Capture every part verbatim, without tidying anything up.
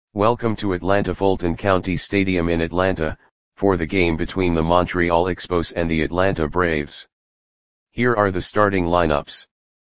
Welcome to Atlanta Fulton County Stadium in Atlanta, for the game between the Montreal Expos and the Atlanta Braves. Here are the starting lineups.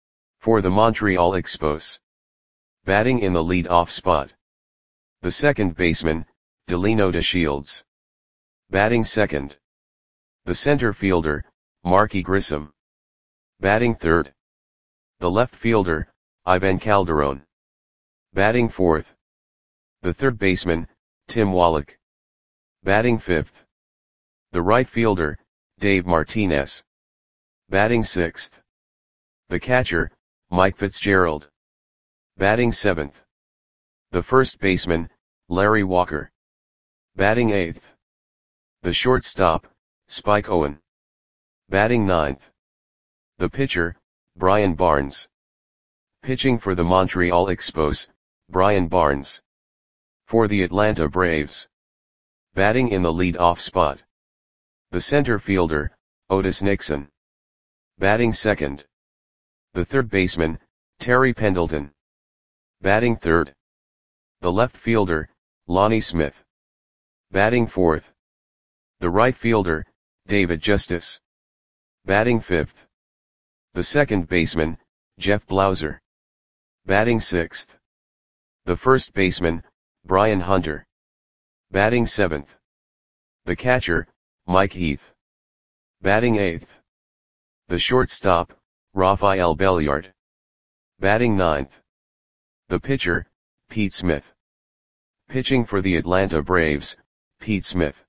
For the Montreal Expos. Batting in the lead-off spot. The second baseman, Delino DeShields. Batting second. The center fielder, Marky Grissom. Batting third. The left fielder, Ivan Calderon. Batting fourth. The third baseman, Tim Wallach. Batting fifth. The right fielder, Dave Martinez. Batting sixth. The catcher, Mike Fitzgerald. Batting seventh. The first baseman, Larry Walker. Batting eighth. The shortstop, Spike Owen. Batting ninth. The pitcher, Brian Barnes. Pitching for the Montreal Expos, Brian Barnes. For the Atlanta Braves. Batting in the lead-off spot. The center fielder, Otis Nixon. Batting second. The third baseman, Terry Pendleton. Batting third. The left fielder, Lonnie Smith. Batting fourth. The right fielder, David Justice. Batting fifth. The second baseman, Jeff Blauser. Batting sixth. The first baseman, Brian Hunter. Batting seventh. The catcher, Mike Heath. Batting eighth. The shortstop, Rafael Belliard. Batting ninth. The pitcher, Pete Smith. Pitching for the Atlanta Braves, Pete Smith.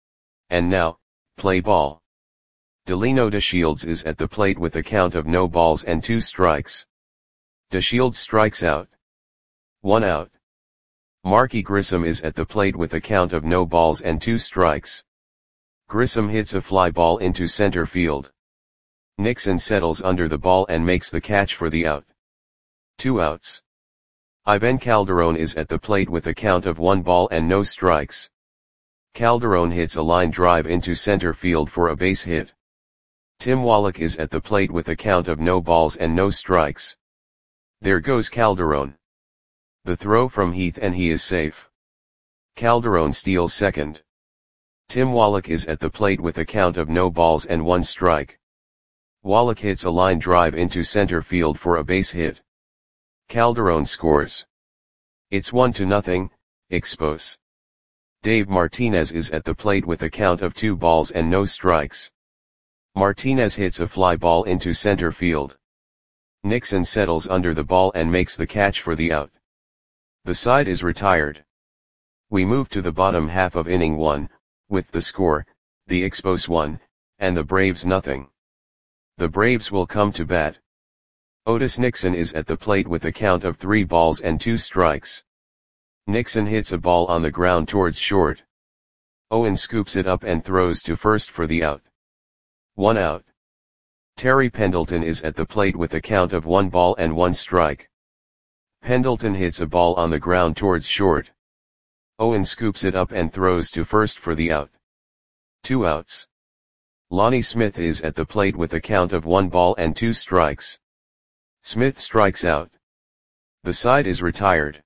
And now, play ball. Delino DeShields is at the plate with a count of no balls and two strikes. DeShields strikes out. One out. Marky Grissom is at the plate with a count of no balls and two strikes. Grissom hits a fly ball into center field. Nixon settles under the ball and makes the catch for the out. Two outs. Ivan Calderon is at the plate with a count of one ball and no strikes. Calderon hits a line drive into center field for a base hit. Tim Wallach is at the plate with a count of no balls and no strikes. There goes Calderon. The throw from Heath and he is safe. Calderon steals second. Tim Wallach is at the plate with a count of no balls and one strike. Wallach hits a line drive into center field for a base hit. Calderon scores. It's one to nothing, Expos. Dave Martinez is at the plate with a count of two balls and no strikes. Martinez hits a fly ball into center field. Nixon settles under the ball and makes the catch for the out. The side is retired. We move to the bottom half of inning one, with the score, the Expos one, and the Braves nothing. The Braves will come to bat. Otis Nixon is at the plate with a count of three balls and two strikes. Nixon hits a ball on the ground towards short. Owen scoops it up and throws to first for the out. One out. Terry Pendleton is at the plate with a count of one ball and one strike. Pendleton hits a ball on the ground towards short. Owen scoops it up and throws to first for the out. Two outs. Lonnie Smith is at the plate with a count of one ball and two strikes. Smith strikes out. The side is retired.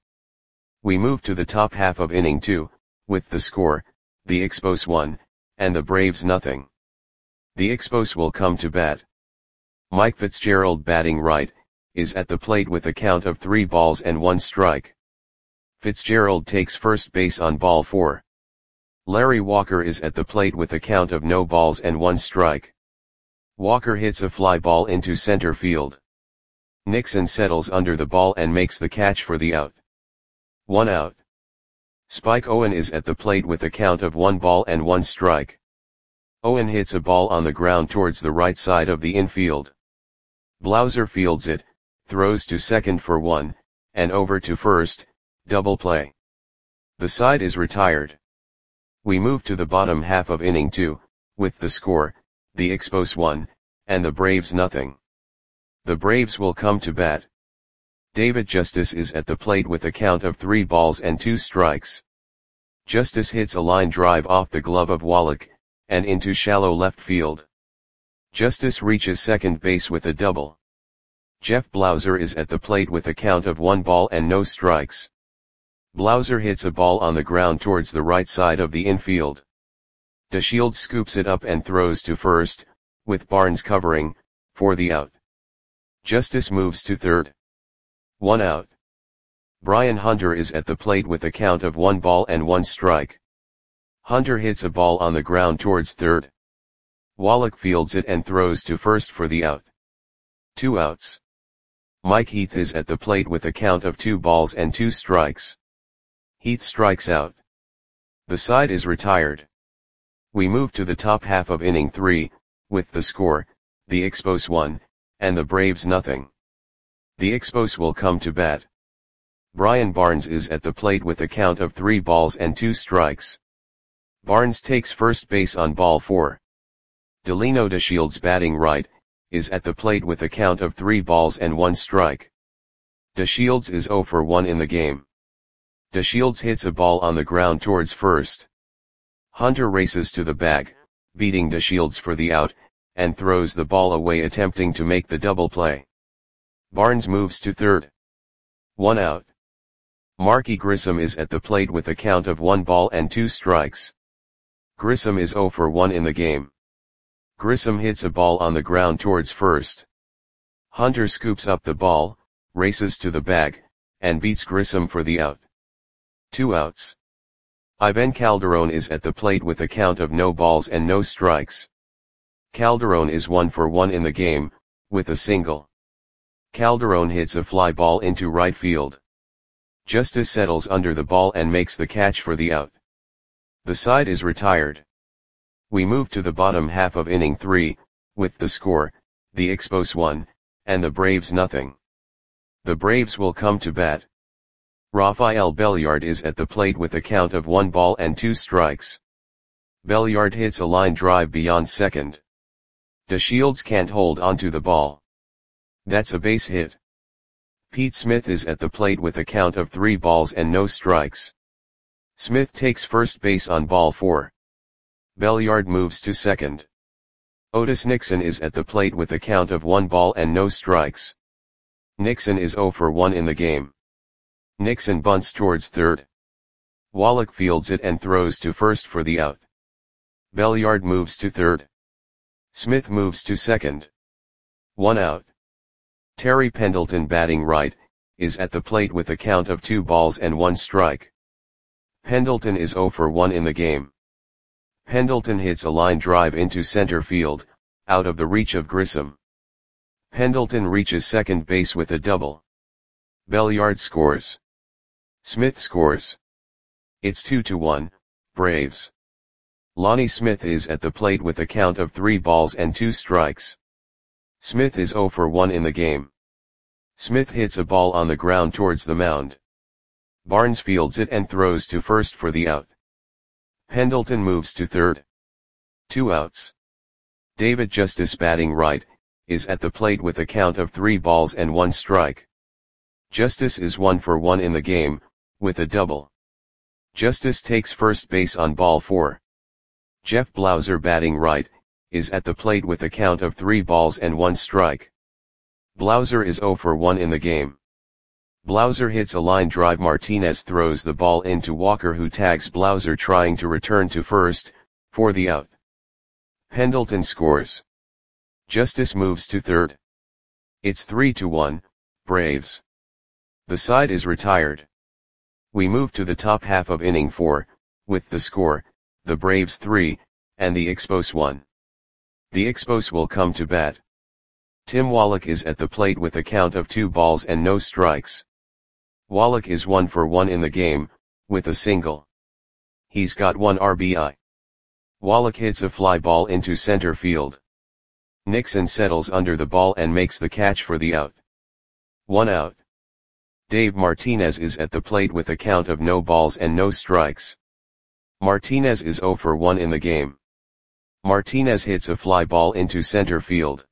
We move to the top half of inning two, with the score, the Expos one, and the Braves nothing. The Expos will come to bat. Mike Fitzgerald, batting right, is at the plate with a count of three balls and one strike. Fitzgerald takes first base on ball four. Larry Walker is at the plate with a count of no balls and one strike. Walker hits a fly ball into center field. Nixon settles under the ball and makes the catch for the out. One out. Spike Owen is at the plate with a count of one ball and one strike. Owen hits a ball on the ground towards the right side of the infield. Blauser fields it, throws to second for one, and over to first, double play. The side is retired. We move to the bottom half of inning two, with the score, the Expos one, and the Braves nothing. The Braves will come to bat. David Justice is at the plate with a count of three balls and two strikes. Justice hits a line drive off the glove of Wallach, and into shallow left field. Justice reaches second base with a double. Jeff Blauser is at the plate with a count of one ball and no strikes. Blauser hits a ball on the ground towards the right side of the infield. DeShields scoops it up and throws to first, with Barnes covering, for the out. Justice moves to third. One out. Brian Hunter is at the plate with a count of one ball and one strike. Hunter hits a ball on the ground towards third. Wallach fields it and throws to first for the out. Two outs. Mike Heath is at the plate with a count of two balls and two strikes. Heath strikes out. The side is retired. We move to the top half of inning three, with the score, the Expos one, and the Braves nothing. The Expos will come to bat. Brian Barnes is at the plate with a count of three balls and two strikes. Barnes takes first base on ball four. Delino DeShields, batting right, is at the plate with a count of three balls and one strike. DeShields is zero for one in the game. DeShields hits a ball on the ground towards first. Hunter races to the bag, beating DeShields for the out, and throws the ball away attempting to make the double play. Barnes moves to third. One out. Marky Grissom is at the plate with a count of one ball and two strikes. Grissom is zero for one in the game. Grissom hits a ball on the ground towards first. Hunter scoops up the ball, races to the bag, and beats Grissom for the out. Two outs. Ivan Calderon is at the plate with a count of no balls and no strikes. Calderon is one for one in the game, with a single. Calderon hits a fly ball into right field. Justice settles under the ball and makes the catch for the out. The side is retired. We move to the bottom half of inning three, with the score, the Expos one, and the Braves nothing. The Braves will come to bat. Rafael Belliard is at the plate with a count of one ball and two strikes. Belliard hits a line drive beyond second. DeShields can't hold onto the ball. That's a base hit. Pete Smith is at the plate with a count of three balls and no strikes. Smith takes first base on ball four. Belliard moves to second. Otis Nixon is at the plate with a count of one ball and no strikes. Nixon is zero for one in the game. Nixon bunts towards third. Wallach fields it and throws to first for the out. Belliard moves to third. Smith moves to second. One out. Terry Pendleton, batting right, is at the plate with a count of two balls and one strike. Pendleton is zero for one in the game. Pendleton hits a line drive into center field, out of the reach of Grissom. Pendleton reaches second base with a double. Belliard scores. Smith scores. It's two to one, Braves. Lonnie Smith is at the plate with a count of three balls and two strikes. Smith is zero for one in the game. Smith hits a ball on the ground towards the mound. Barnes fields it and throws to first for the out. Pendleton moves to third. Two outs. David Justice, batting right, is at the plate with a count of three balls and one strike. Justice is one for one in the game, with a double. Justice takes first base on ball four. Jeff Blauser, batting right, is at the plate with a count of three balls and one strike. Blauser is zero for one in the game. Blauser hits a line drive. Martinez throws the ball into Walker, who tags Blauser trying to return to first, for the out. Pendleton scores. Justice moves to third. It's three to one, Braves. The side is retired. We move to the top half of inning four, with the score, the Braves three, and the Expos one. The Expos will come to bat. Tim Wallach is at the plate with a count of two balls and no strikes. Wallach is one for one in the game, with a single. He's got one R B I. Wallach hits a fly ball into center field. Nixon settles under the ball and makes the catch for the out. One out. Dave Martinez is at the plate with a count of no balls and no strikes. Martinez is zero for one in the game. Martinez hits a fly ball into center field.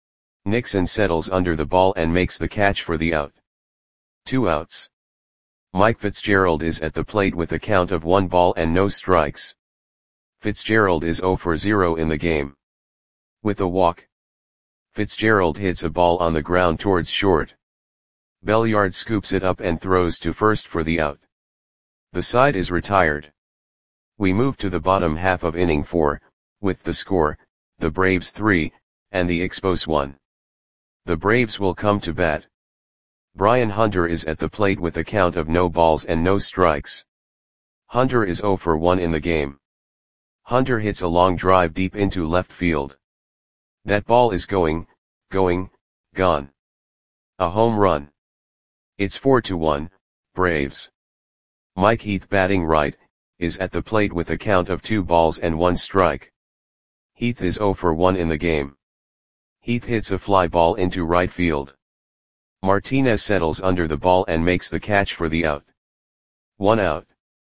Nixon settles under the ball and makes the catch for the out. Two outs. Mike Fitzgerald is at the plate with a count of one ball and no strikes. Fitzgerald is zero for zero in the game. With a walk. Fitzgerald hits a ball on the ground towards short. Belliard scoops it up and throws to first for the out. The side is retired. We move to the bottom half of inning four, with the score, the Braves three, and the Expos one. The Braves will come to bat. Brian Hunter is at the plate with a count of no balls and no strikes. Hunter is oh for one in the game. Hunter hits a long drive deep into left field. That ball is going, going, gone. A home run. It's four to one, Braves. Mike Heath, batting right, is at the plate with a count of two balls and one strike. Heath is oh for one in the game. Heath hits a fly ball into right field. Martinez settles under the ball and makes the catch for the out. One out.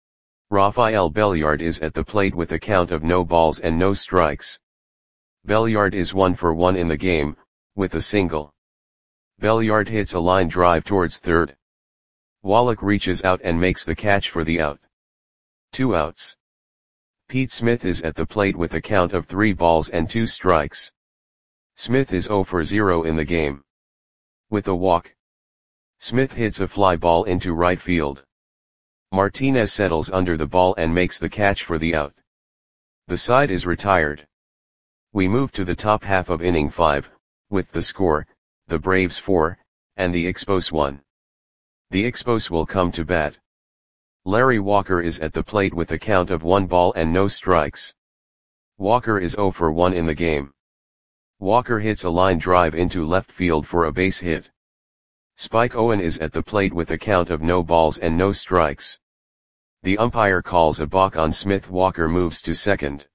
Rafael Belliard is at the plate with a count of no balls and no strikes. Belliard is one for one in the game, with a single. Belliard hits a line drive towards third. Wallach reaches out and makes the catch for the out. Two outs. Pete Smith is at the plate with a count of three balls and two strikes. Smith is oh for zero in the game. With a walk. Smith hits a fly ball into right field. Martinez settles under the ball and makes the catch for the out. The side is retired. We move to the top half of inning five, with the score, the Braves four, and the Expos one. The Expos will come to bat. Larry Walker is at the plate with a count of one ball and no strikes. Walker is oh for one in the game. Walker hits a line drive into left field for a base hit. Spike Owen is at the plate with a count of no balls and no strikes. The umpire calls a balk on Smith. Walker moves to second.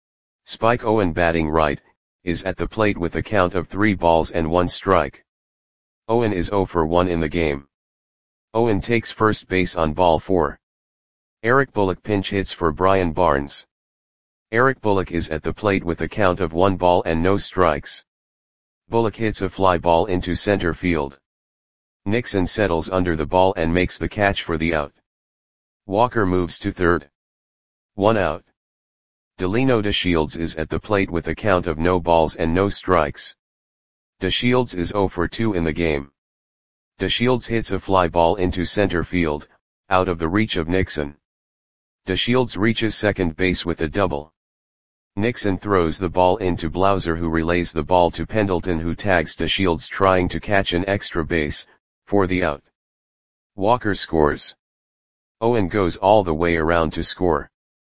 Spike Owen, batting right, is at the plate with a count of three balls and one strike. Owen is oh for one in the game. Owen takes first base on ball four. Eric Bullock pinch hits for Brian Barnes. Eric Bullock is at the plate with a count of one ball and no strikes. Bullock hits a fly ball into center field. Nixon settles under the ball and makes the catch for the out. Walker moves to third. One out. Delino DeShields is at the plate with a count of no balls and no strikes. DeShields is oh for two in the game. DeShields hits a fly ball into center field, out of the reach of Nixon. DeShields reaches second base with a double. Nixon throws the ball into Blauser, who relays the ball to Pendleton, who tags DeShields trying to catch an extra base, for the out. Walker scores. Owen goes all the way around to score.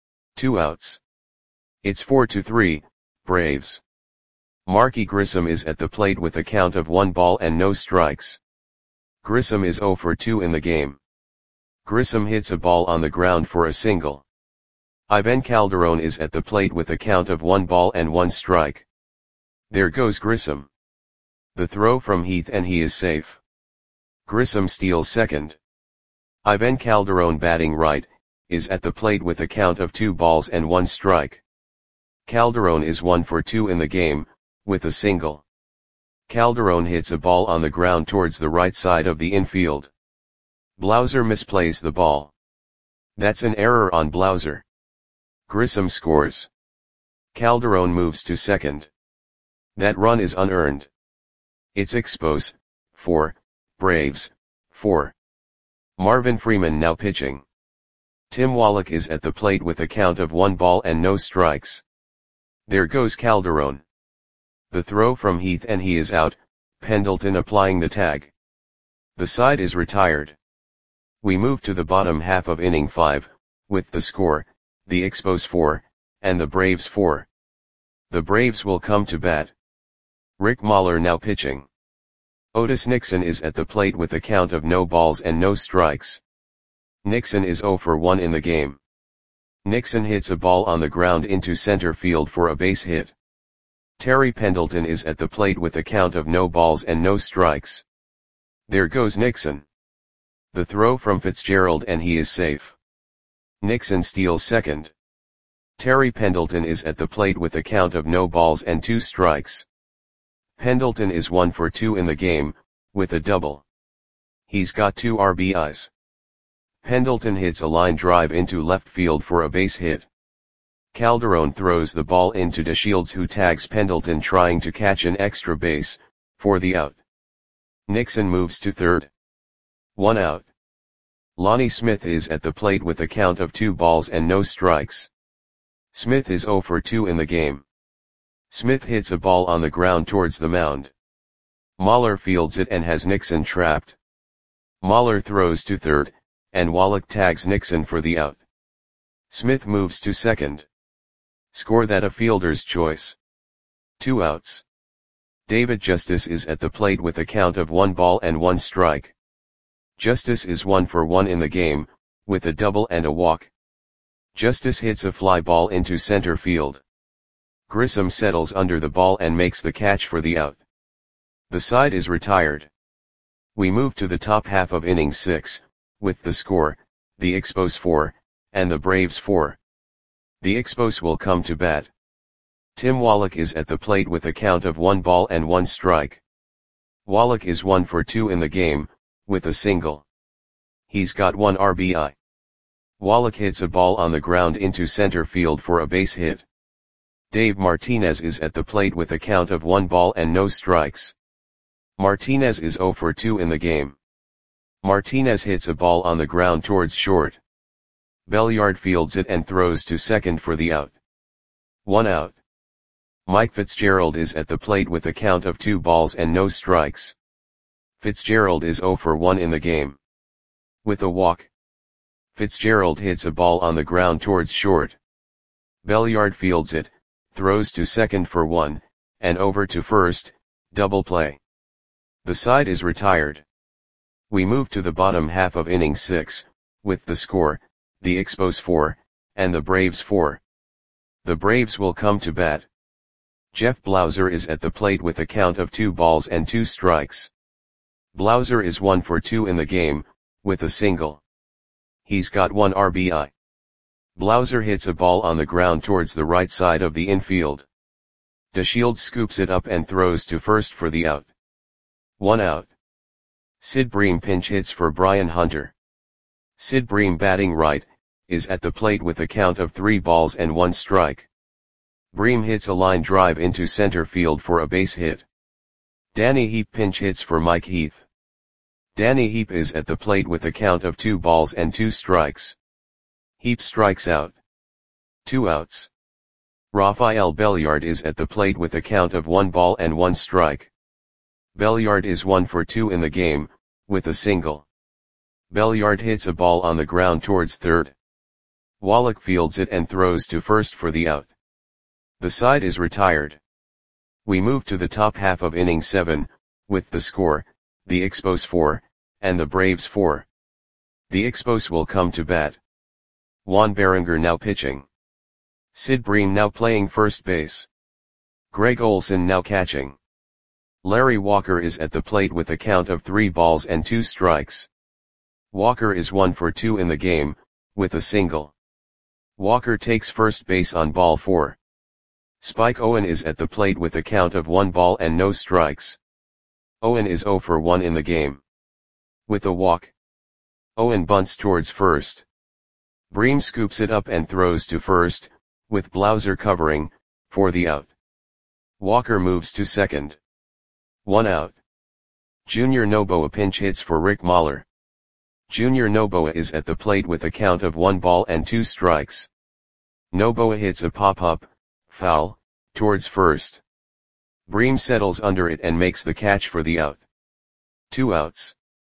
Two outs. It's four to three, Braves. Marky Grissom is at the plate with a count of one ball and no strikes. Grissom is oh for two in the game. Grissom hits a ball on the ground for a single. Ivan Calderon is at the plate with a count of one ball and one strike. There goes Grissom. The throw from Heath and he is safe. Grissom steals second. Ivan Calderon, batting right, is at the plate with a count of two balls and one strike. Calderon is one for two in the game, with a single. Calderon hits a ball on the ground towards the right side of the infield. Blauser misplays the ball. That's an error on Blauser. Grissom scores. Calderon moves to second. That run is unearned. It's Expos, four, Braves, four. Marvin Freeman now pitching. Tim Wallach is at the plate with a count of one ball and no strikes. There goes Calderon. The throw from Heath and he is out, Pendleton applying the tag. The side is retired. We move to the bottom half of inning five, with the score, the Expos four, and the Braves four. The Braves will come to bat. Rick Mahler now pitching. Otis Nixon is at the plate with a count of no balls and no strikes. Nixon is oh for one in the game. Nixon hits a ball on the ground into center field for a base hit. Terry Pendleton is at the plate with a count of no balls and no strikes. There goes Nixon. The throw from Fitzgerald and he is safe. Nixon steals second. Terry Pendleton is at the plate with a count of no balls and two strikes. Pendleton is one for two in the game, with a double. He's got two R B Is. Pendleton hits a line drive into left field for a base hit. Calderon throws the ball into DeShields, who tags Pendleton trying to catch an extra base, for the out. Nixon moves to third. One out. Lonnie Smith is at the plate with a count of two balls and no strikes. Smith is zero for two in the game. Smith hits a ball on the ground towards the mound. Mahler fields it and has Nixon trapped. Mahler throws to third, and Wallach tags Nixon for the out. Smith moves to second. Score that a fielder's choice. Two outs. David Justice is at the plate with a count of one ball and one strike. Justice is one for one in the game, with a double and a walk. Justice hits a fly ball into center field. Grissom settles under the ball and makes the catch for the out. The side is retired. We move to the top half of inning six, with the score, the Expos four, and the Braves four. The Expos will come to bat. Tim Wallach is at the plate with a count of one ball and one strike. Wallach is one for two in the game, with a single. He's got one R B I. Wallach hits a ball on the ground into center field for a base hit. Dave Martinez is at the plate with a count of one ball and no strikes. Martinez is zero for two in the game. Martinez hits a ball on the ground towards short. Belliard fields it and throws to second for the out. One out. Mike Fitzgerald is at the plate with a count of two balls and no strikes. Fitzgerald is zero for one in the game. With a walk. Fitzgerald hits a ball on the ground towards short. Belliard fields it, throws to second for one, and over to first, double play. The side is retired. We move to the bottom half of inning six, with the score, the Expos four, and the Braves four. The Braves will come to bat. Jeff Blauser is at the plate with a count of two balls and two strikes. Blauser is one for two in the game, with a single. He's got one R B I. Blauser hits a ball on the ground towards the right side of the infield. DeShields scoops it up and throws to first for the out. One out. Sid Bream pinch hits for Brian Hunter. Sid Bream, batting right, is at the plate with a count of three balls and one strike. Bream hits a line drive into center field for a base hit. Danny Heap pinch hits for Mike Heath. Danny Heap is at the plate with a count of two balls and two strikes. Heap strikes out. Two outs. Rafael Belliard is at the plate with a count of one ball and one strike. Belliard is one for two in the game, with a single. Belliard hits a ball on the ground towards third. Wallach fields it and throws to first for the out. The side is retired. We move to the top half of inning seven, with the score, the Expos four, and the Braves four. The Expos will come to bat. Juan Berenger now pitching. Sid Bream now playing first base. Greg Olson now catching. Larry Walker is at the plate with a count of three balls and two strikes. Walker is one for two in the game, with a single. Walker takes first base on ball four. Spike Owen is at the plate with a count of one ball and no strikes. Owen is zero for one in the game. With a walk. Owen bunts towards first. Bream scoops it up and throws to first, with Blauser covering, for the out. Walker moves to second. One out. Junior Noboa pinch hits for Rick Mahler. Junior Noboa is at the plate with a count of one ball and two strikes. Noboa hits a pop-up, foul, towards first. Bream settles under it and makes the catch for the out. Two outs.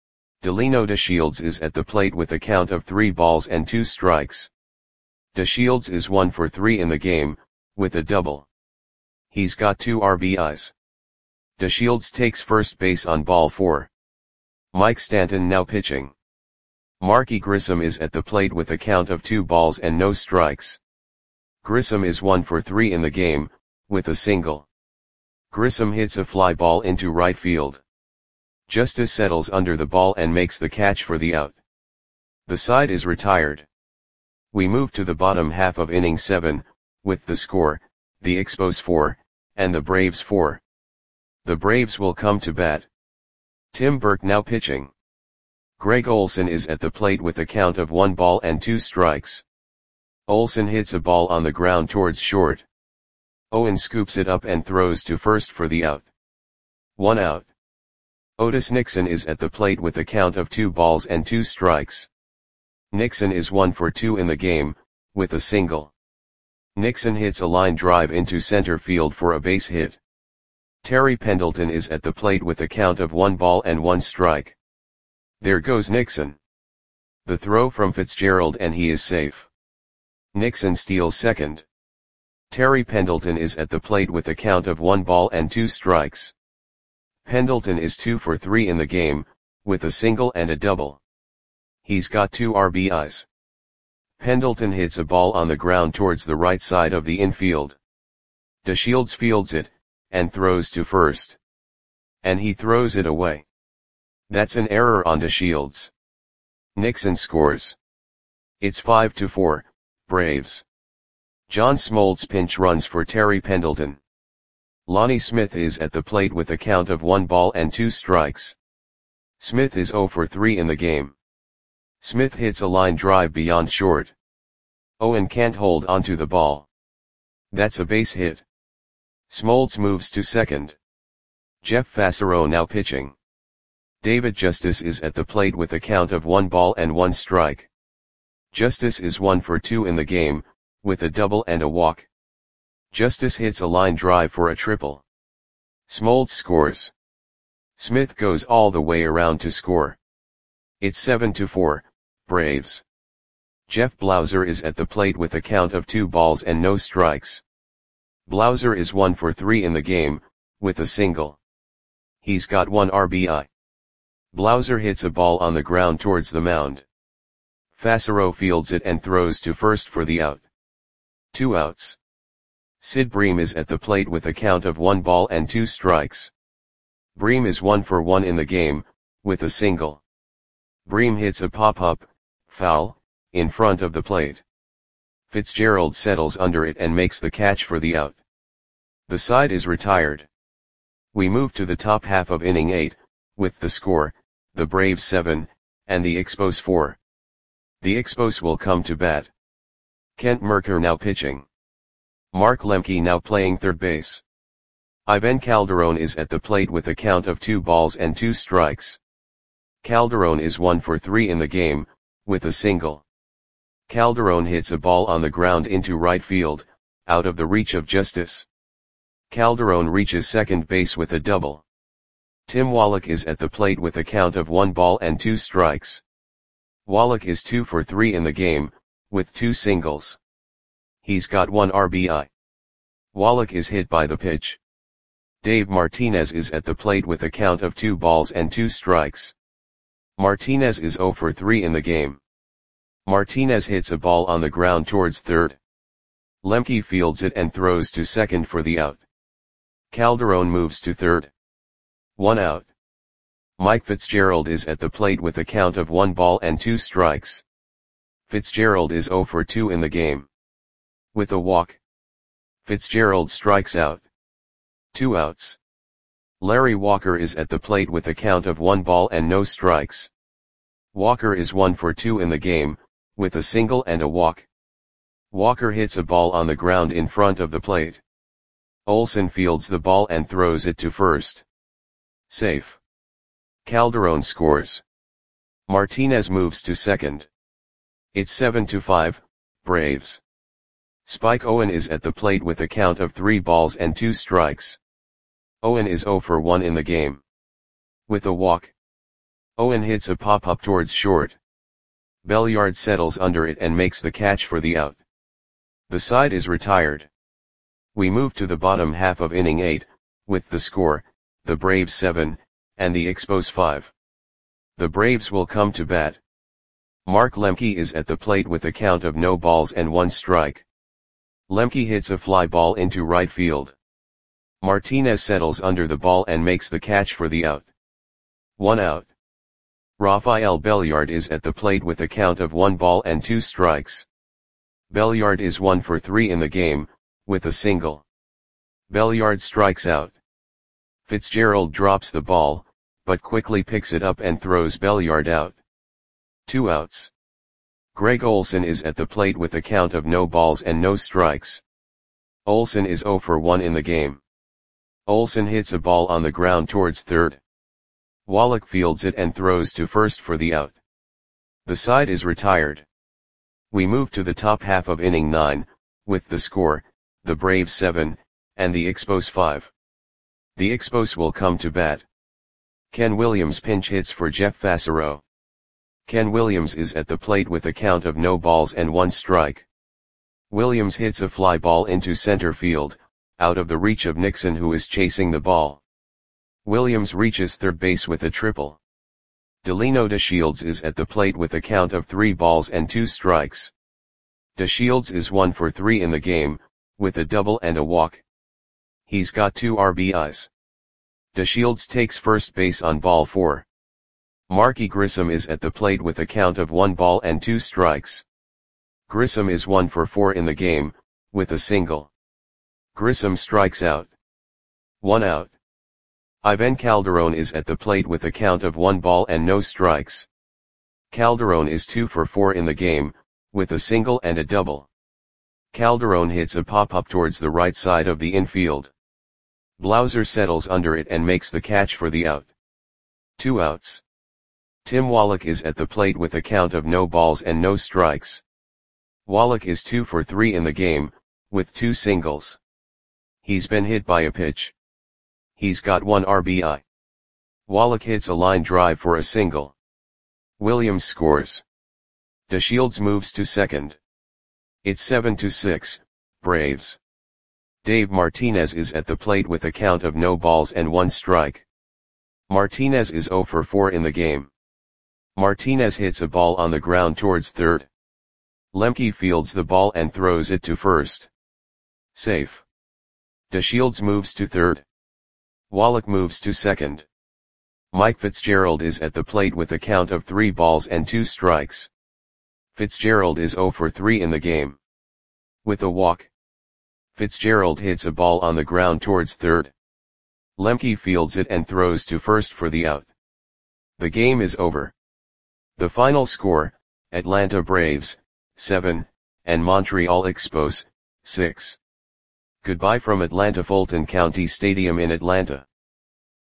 Delino DeShields is at the plate with a count of three balls and two strikes. DeShields is one for three in the game, with a double. He's got two R B Is. DeShields takes first base on ball four. Mike Stanton now pitching. Marky Grissom is at the plate with a count of two balls and no strikes. Grissom is one for three in the game, with a single. Grissom hits a fly ball into right field. Justice settles under the ball and makes the catch for the out. The side is retired. We move to the bottom half of inning seven, with the score, the Expos four, and the Braves four. The Braves will come to bat. Tim Burke now pitching. Greg Olson is at the plate with a count of one ball and two strikes. Olson hits a ball on the ground towards short. Owen scoops it up and throws to first for the out. One out. Otis Nixon is at the plate with a count of two balls and two strikes. Nixon is one for two in the game, with a single. Nixon hits a line drive into center field for a base hit. Terry Pendleton is at the plate with a count of one ball and one strike. There goes Nixon. The throw from Fitzgerald and he is safe. Nixon steals second. Terry Pendleton is at the plate with a count of one ball and two strikes. Pendleton is two for three in the game, with a single and a double. He's got two R B Is. Pendleton hits a ball on the ground towards the right side of the infield. DeShields fields it, and throws to first. And he throws it away. That's an error on DeShields. Nixon scores. It's five to four, Braves. John Smoltz pinch runs for Terry Pendleton. Lonnie Smith is at the plate with a count of one ball and two strikes. Smith is zero for three in the game. Smith hits a line drive beyond short. Owen can't hold onto the ball. That's a base hit. Smoltz moves to second. Jeff Fassero now pitching. David Justice is at the plate with a count of one ball and one strike. Justice is one for two in the game, with a double and a walk. Justice hits a line drive for a triple. Smoltz scores. Smith goes all the way around to score. It's seven to four, Braves. Jeff Blauser is at the plate with a count of two balls and no strikes. Blauser is one for three in the game, with a single. He's got one R B I. Blauser hits a ball on the ground towards the mound. Fassero fields it and throws to first for the out. Two outs. Sid Bream is at the plate with a count of one ball and two strikes. Bream is one for one in the game, with a single. Bream hits a pop-up, foul, in front of the plate. Fitzgerald settles under it and makes the catch for the out. The side is retired. We move to the top half of inning eight, with the score, the Braves seven, and the Expos four. The Expos will come to bat. Kent Mercker now pitching. Mark Lemke now playing third base. Ivan Calderon is at the plate with a count of two balls and two strikes. Calderon is one for three in the game, with a single. Calderon hits a ball on the ground into right field, out of the reach of Justice. Calderon reaches second base with a double. Tim Wallach is at the plate with a count of one ball and two strikes. Wallach is two for three in the game, with two singles. He's got one R B I. Wallach is hit by the pitch. Dave Martinez is at the plate with a count of two balls and two strikes. Martinez is zero for three in the game. Martinez hits a ball on the ground towards third. Lemke fields it and throws to second for the out. Calderon moves to third. One out. Mike Fitzgerald is at the plate with a count of one ball and two strikes. Fitzgerald is zero for two in the game. With a walk. Fitzgerald strikes out. Two outs. Larry Walker is at the plate with a count of one ball and no strikes. Walker is one for two in the game, with a single and a walk. Walker hits a ball on the ground in front of the plate. Olson fields the ball and throws it to first. Safe. Calderon scores. Martinez moves to second. It's seven to five, Braves. Spike Owen is at the plate with a count of three balls and two strikes. Owen is zero for one in the game. With a walk. Owen hits a pop-up towards short. Belliard settles under it and makes the catch for the out. The side is retired. We move to the bottom half of inning eight, with the score, the Braves seven, and the Expos five. The Braves will come to bat. Mark Lemke is at the plate with a count of no balls and one strike. Lemke hits a fly ball into right field. Martinez settles under the ball and makes the catch for the out. One out. Rafael Belliard is at the plate with a count of one ball and two strikes. Belliard is one for three in the game, with a single. Belliard strikes out. Fitzgerald drops the ball, but quickly picks it up and throws Belliard out. Two outs. Greg Olson is at the plate with a count of no balls and no strikes. Olson is zero for one in the game. Olson hits a ball on the ground towards third. Wallach fields it and throws to first for the out. The side is retired. We move to the top half of inning nine, with the score, the Braves seven, and the Expos five. The Expos will come to bat. Ken Williams pinch hits for Jeff Fassero. Ken Williams is at the plate with a count of no balls and one strike. Williams hits a fly ball into center field, out of the reach of Nixon, who is chasing the ball. Williams reaches third base with a triple. Delino DeShields is at the plate with a count of three balls and two strikes. DeShields is one for three in the game, with a double and a walk. He's got two R B Is. DeShields takes first base on ball four. Marky Grissom is at the plate with a count of one ball and two strikes. Grissom is one for four in the game, with a single. Grissom strikes out. One out. Ivan Calderon is at the plate with a count of one ball and no strikes. Calderon is two for four in the game, with a single and a double. Calderon hits a pop-up towards the right side of the infield. Blauser settles under it and makes the catch for the out. Two outs. Tim Wallach is at the plate with a count of no balls and no strikes. Wallach is two for three in the game, with two singles. He's been hit by a pitch. He's got one R B I. Wallach hits a line drive for a single. Williams scores. DeShields moves to second. It's seven to six, Braves. Dave Martinez is at the plate with a count of no balls and one strike. Martinez is zero for four in the game. Martinez hits a ball on the ground towards third. Lemke fields the ball and throws it to first. Safe. DeShields moves to third. Wallach moves to second. Mike Fitzgerald is at the plate with a count of three balls and two strikes. Fitzgerald is zero for three in the game. With a walk. Fitzgerald hits a ball on the ground towards third. Lemke fields it and throws to first for the out. The game is over. The final score, Atlanta Braves, seven, and Montreal Expos, six. Goodbye from Atlanta Fulton County Stadium in Atlanta.